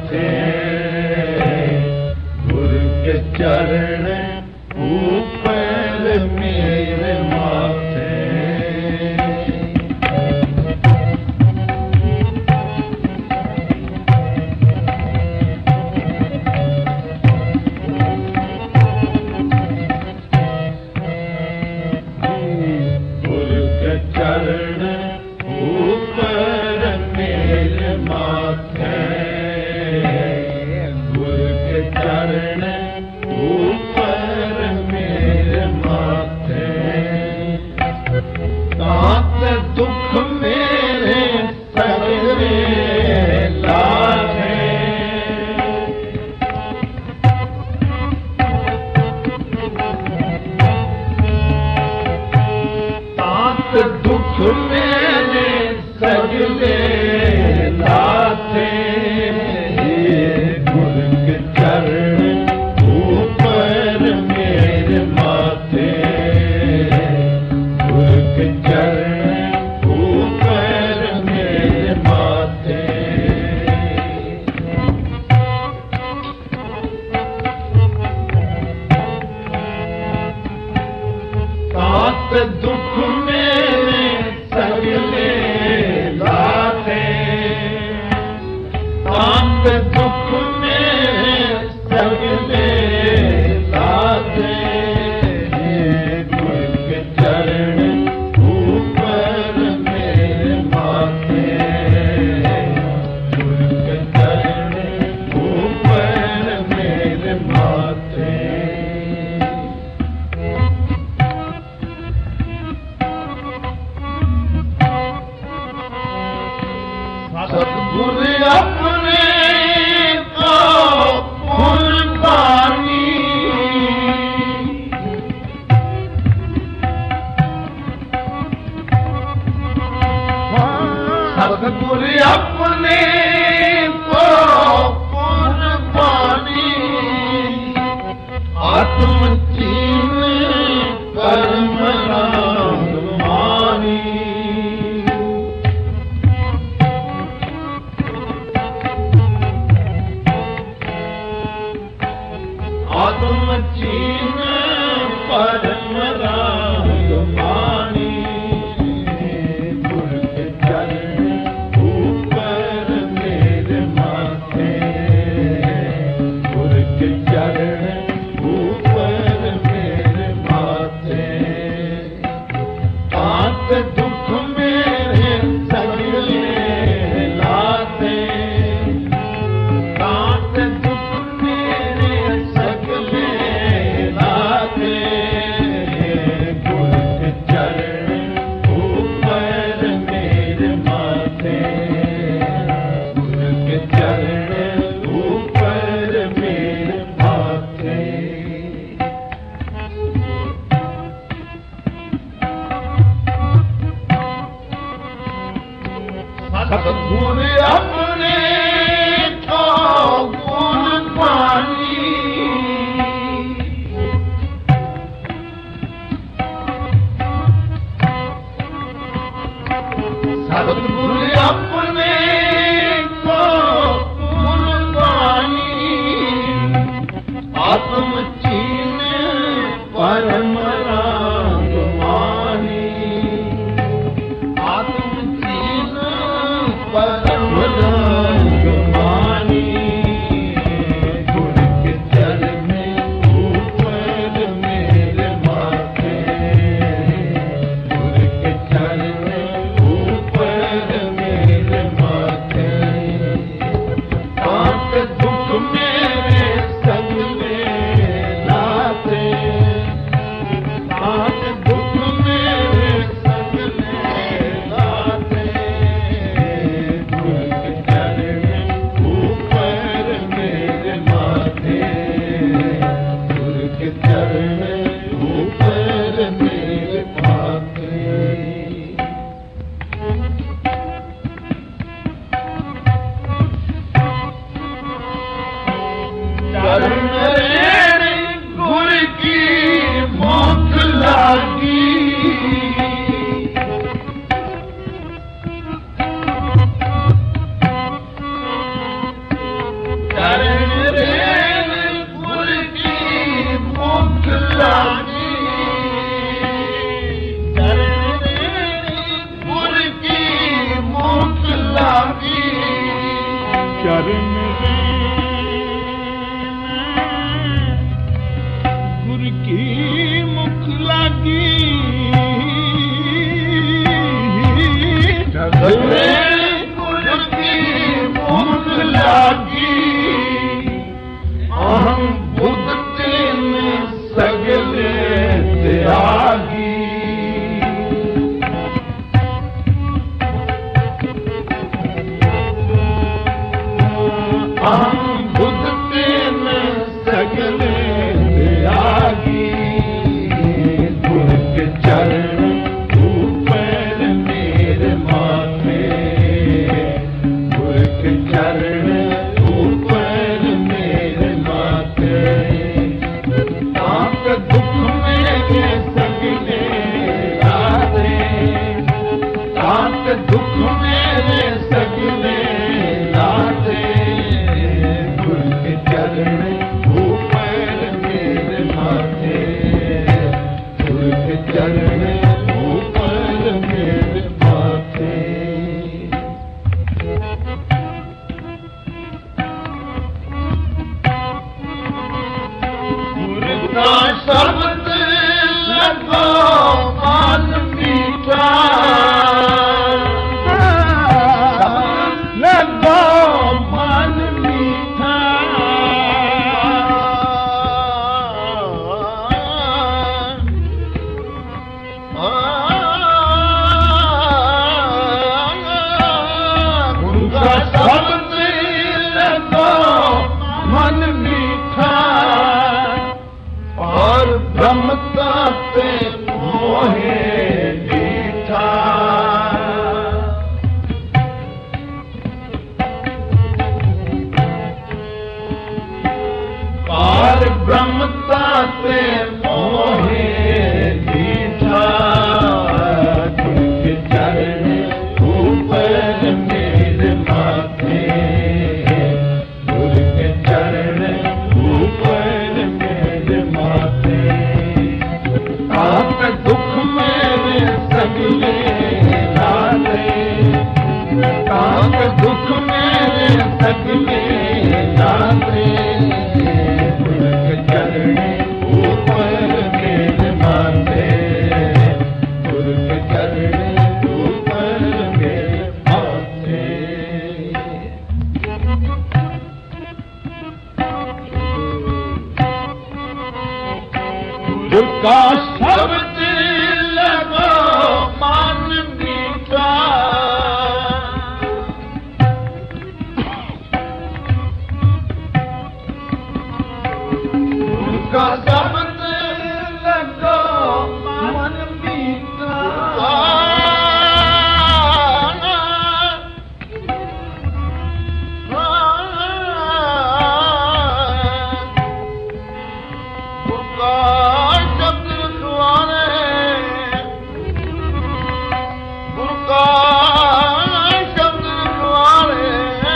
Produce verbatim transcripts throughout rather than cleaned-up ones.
माथे गुरु के चरण ऊपर मेरे माथे गुरु के चरण ऊपर मेरे माथे गुरु के चरण ऊपर मेरे माथे तात दुख मेरे सगरे लागे तात दुख मेरे सगरे लाथे गुरु के चरण ऊपर मेरे माथे गुरु के चरण ऊपर मेरे माथे तात दुख मेरे सगले लाथे तात दुख मेरे सगले लाथे गुरु के चरण ऊपर मेरे माथे गुरु के चरण ऊपर मेरे माथे सतगुरु अपने को कुर्बानी सतगुरु अपने को कुर्बानी आत्म चीन परम राम मानी आत्म चीन परम राग मानी गुरु के चरण ऊपर मेरे माथे गुरु के चरण ऊपर मेरे माथे तात दुख मेरे सगले लाथे तात दुख मेरे सगले लाथे गुरु के चरण ऊपर मेरे माथे गुरु के चरण ऊपर मेरे माथे सतगुरु अपने को कुर्बानी सतगुरु अपने को कुर्बानी आत्म चीन परम राग मानी आत्म चीन परम राग मानी गुरु के चरण ऊपर मेरे माथे गुरु के चरण ऊपर मेरे माथे तात दुख मेरे सगले लाथे तात दुख मेरे सगले लाथे ਚਰਨ ਗੁਰ ਕੀ ਮੁਖ ਲਾਗੀ ਗੁਰ ਕੀ ਮੁਖ ਲਾਗੀ ਅਹੰ ਬੁੱਧ ਤੈਨ ਸਗਲੇ ਤਿਆਗੀ ਅਹੰ ਬੁੱਧ ਤੈਨ ਸਗਲੇ ਤਿਆਗੀ ਗੁਰ ਕੇ ਚਰਨ ਉਪਰ ਮੇਰੇ ਮਾਥੇ ਗੁਰ ਕੇ ਚਰਨ ਉਪਰ ਮੇਰੇ ਮਾਥੇ ਤਾਪ ਦੁਖ ਮੇਰੇ ਸਗਲੇ ਲਾਦੇ ਤਾਪ ਦੁਖ ਮੇਰੇ ਸਗਲੇ ਲਾਦੇ ਗੁਰ ਕੇ ਚਰਨ ਉਪਰ ਮੇਰੇ ਮਾਥੇ ਗੁਰ ਕੇ ਚਰਨ ਉਪਰ ਮੇਰੇ ਮਾਥੇ ਗੁਰ ਦਾ ਸ਼ਬਦ ਲੱਗੋ ਮਨ ਮੀਠਾ ਲੱਗੋ ਮਨ ਮੀਠਾ ਗੁਰੂ ਦਾ ਸ਼ਬਦ ਲੱਗੋ ਮਨ ਮੀਠਾ ਔਰ ਬ੍ਰਹਮਤਾ ਤੇ ਮੋਹੇ ਡੀਠਾ ਔਰ ਬ੍ਰਹਮਤਾ ਤੇ ਮੋਹੇ ਡੀਠਾ ਗੁਰ ਕੇ ਚਰਨ ਉਪਰ ਮੇਰੇ ਮਾਥੇ ਗੁਰ ਕੇ ਚਰਨ ਉਪਰ ਮੇਰੇ ਮਾਥੇ ਤਾਪ ਦੁਖ ਮੇਰੇ ਸਗਲੇ ਲਾਦੇ ਤਾਪ ਦੁਖ ਮੇਰੇ ਸਗਲੇ ਲਾਦੇ ਗੁਰ ਕੇ ਚਰਨ ਉਪਰ ਮੇਰੇ ਮਾਥੇ ਗੁਰ ਕੇ ਚਰਨ ਉਪਰ ਮੇਰੇ ਮਾਥੇ ਗੁਰ ਕਾ ਸ਼ਬਦ ਲੱਗੋ ਮਨ ਮੀਠਾ ਗੁਰ ਕਾ ਸ਼ਬਦ ਲੱਗੋ ਮਨ ਮੀਠਾ ਗੁਰ ਕਾ ਸ਼ਬਦ ਰਖਵਾਰੇ ਗੁਰ ਕਾ ਸ਼ਬਦ ਰਖਵਾਰੇ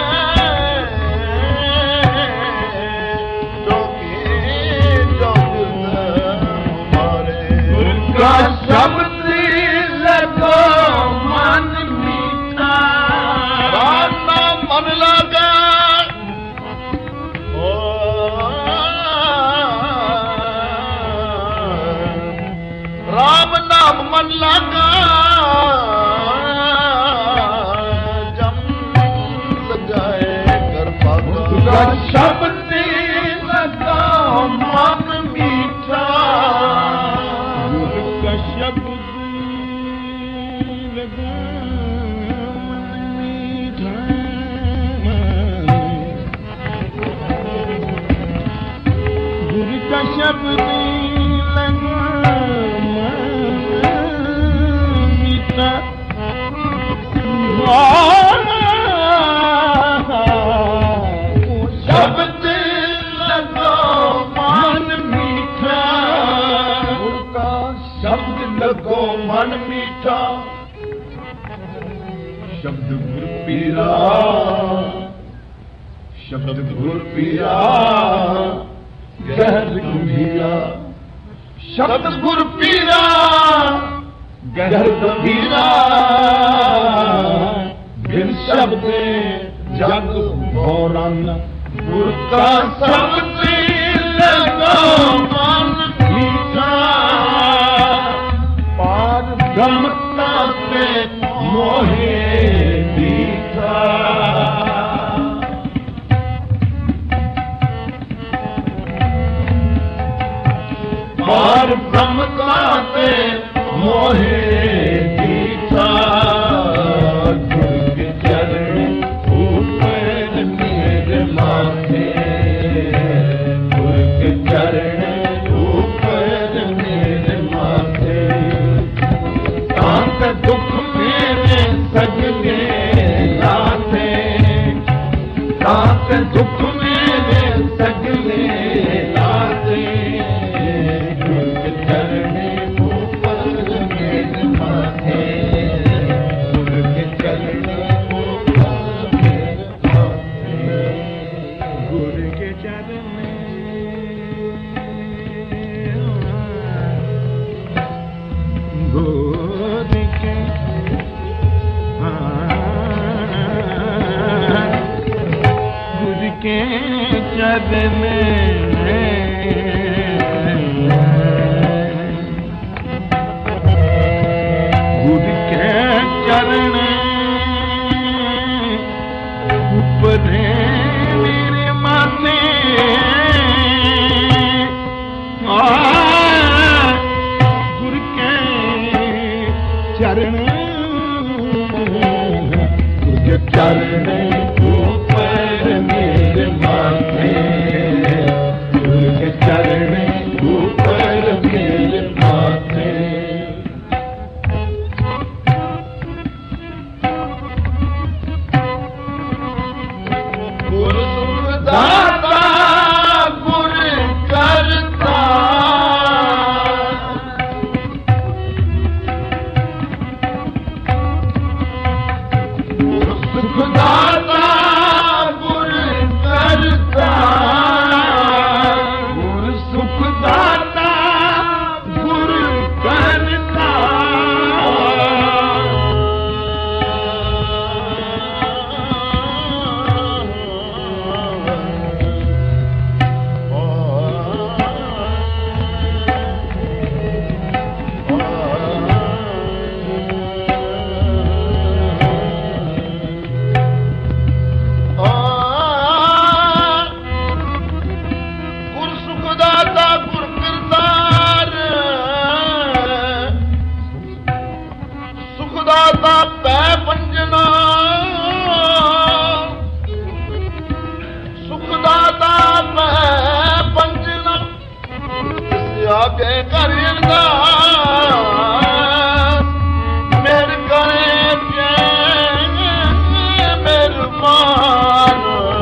ਜੋ ਕੀ ਜੋ ਮਾਰੇ ਗੁਰ ਕਾ ਸ਼ਬਦ ਲੱਗੋ ਮਨ ਮੀਠਾ ਰਾਮ ਨਾਮ ਮਨ ਲਾਗਾ ਰਾਮ ਨਾਮ ਮਨ ਲਾਗਾ ਜਮ ਸਜਾਏ ਕਰ ਪਾਗਾ ਸ਼ਬਦ ਲਗਾ ਮਨ ਮੀਠਾ ਗੁਰ ਕਾ ਸ਼ਬਦ ਲਗਾ ਮਨ ਮੀਠਾ ਗੁਰ ਕਾ ਸ਼ਬਦ ਲਗਾ ਸ਼ਬਦ ਲੱਗੋ ਮਨ ਮੀਠਾ ਗੁਰ ਕਾ ਸ਼ਬਦ ਲੱਗੋ ਮਨ ਮੀਠਾ ਸ਼ਬਦ ਗੁਰ ਪੀਰਾ ਸ਼ਬਦ ਗੁਰ ਪੀਰਾ ਗਹਿਰ ਗੰਭੀਰਾ ਸ਼ਬਦ ਗੁਰ ਪੀਰਾ ਗਹਿਰ ਗੰਭੀਰਾ ਬਿਨ शब्दे जग भौरन गुर का शब्द लगो मन मीठा पार ब्रह्मता से मोहे दीठा पार ब्रह्मता से मोहे दीठा गुर के चरण ऊपर मेरे माथे गुर के चरण ऊपर मेरे माथे तांत दुख मेरे सजने लाथे तांत दुख मेरे सजने लाथे गुर के चरण ऊपर मेरे माथे गुर के चरण ऊपर मेरे माथे गुर के चरण गुर के गुर के चरण गुर के चरण ऊपर मेरे माथे गुर के चरण गुर के चरण ऊपर मेरे माथे गुर के चरण ऊपर मेरे माथे गुर सुखदाता गुर करता गुर सुखदाता गुर करता गुर सुखदाता गुर करता गुर सुखदाता गुर करतार सुखदाता पै पंजना सुखदाता पै पंजना आगे कर मेरे करे मेरे मान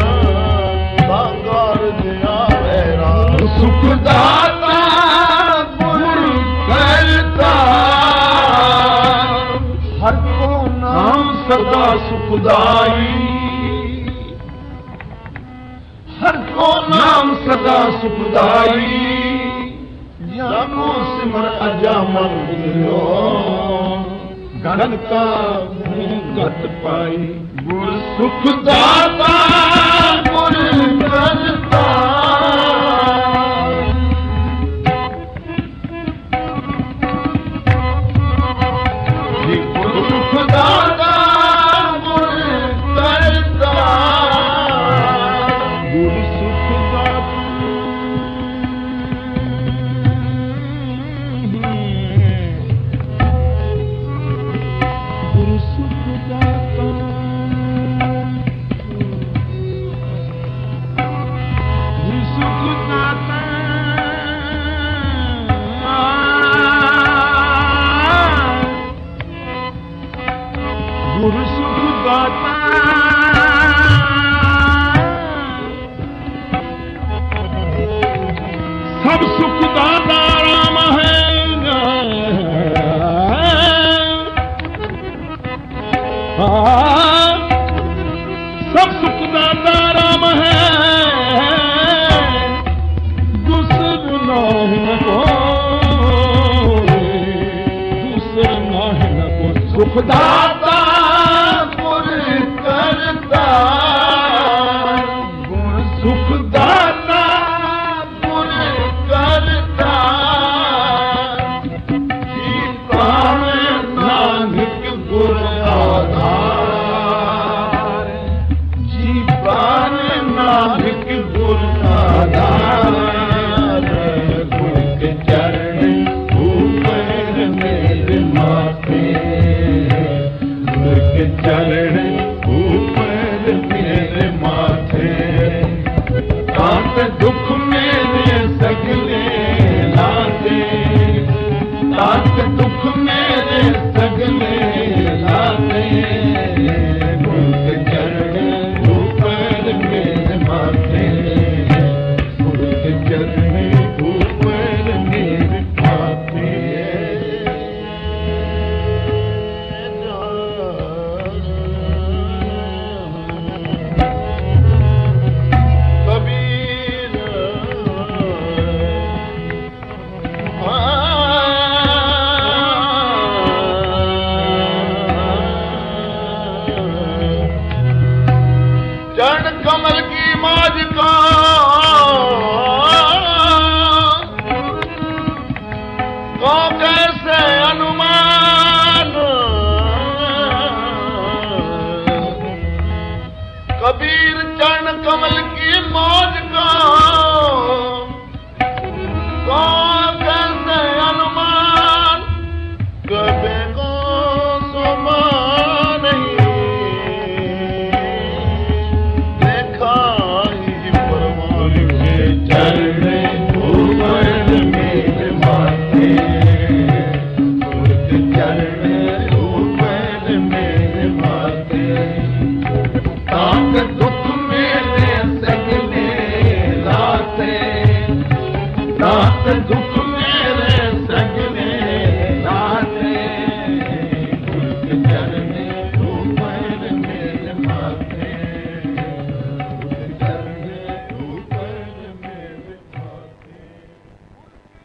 सागर दिया मेरा सुखदाता गुर करता हर को नाम सदा सुखदाई हर को नाम सदा सुखदाई जानो सिमर अजा मन गुजरो गन का गत पाई गुर सुखदाता गुर करता जी गुर सुखदाता गुर करता गुर सुखदाता गुर सुखदाता गुण सुख दाता गुण करता जी प्राण नानक गुर आधार जी प्राण नानक गुर आधार गुर के चरण ऊपर मेरे माथे गुर के चरण ऊपर मेरे माथे तात दुख मेरे सगले लाते तात दुख मेरे सगले लाते गुर के चरण ऊपर मेरे माथे गुर के चरण ऊपर मेरे माथे कबीर चरण कमल की मौज का को कैसे अनुमान कबीर चरण कमल की मौज का को कैसे अनुमान कभी को समान देखा ही परमान के चरण ऊपर मेरे माथे गुर के चरण ऊपर मेरे माथे ताक दुख मेरे सगले लाते ताक दुख